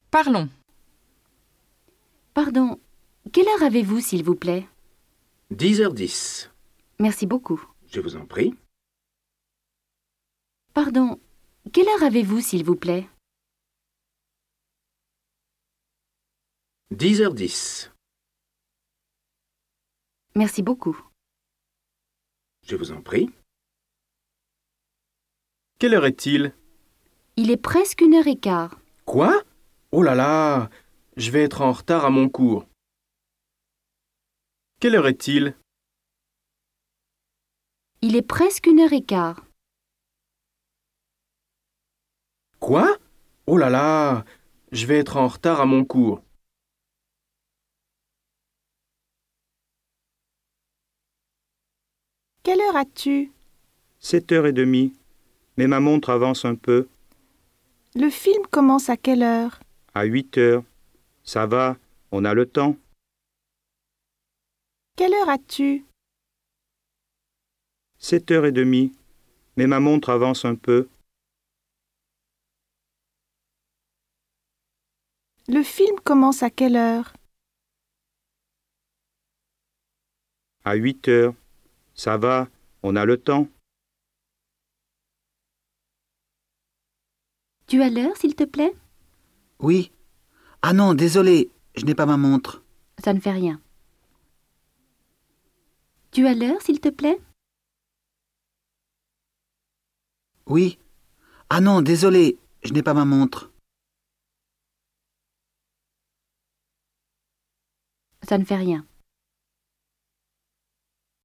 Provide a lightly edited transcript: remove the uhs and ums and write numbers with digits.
Parlons. Pardon, quelle heure avez-vous, s'il vous plaît? 10h10. Merci beaucoup. Je vous en prie. Pardon, quelle heure avez-vous, s'il vous plaît? 10h10. Merci beaucoup. Je vous en prie. Quelle heure est-il? Il est presque 1h15. Quoi? Oh là là! Je vais être en retard à mon cours. Quelle heure est-il? Il est presque 1h15. Quoi? Oh là là! Je vais être en retard à mon cours. Quelle heure as-tu? 7h30. Mais ma montre avance un peu. Le film commence à quelle heure? À 8h. Ça va, on a le temps. Quelle heure as-tu? 7h30. Mais ma montre avance un peu. Le film commence à quelle heure? À 8h. Ça va, on a le temps. Tu as l'heure, s'il te plaît? Oui. Ah non, désolé, je n'ai pas ma montre. Ça ne fait rien. Tu as l'heure, s'il te plaît? Oui. Ah non, désolé, je n'ai pas ma montre. Ça ne fait rien.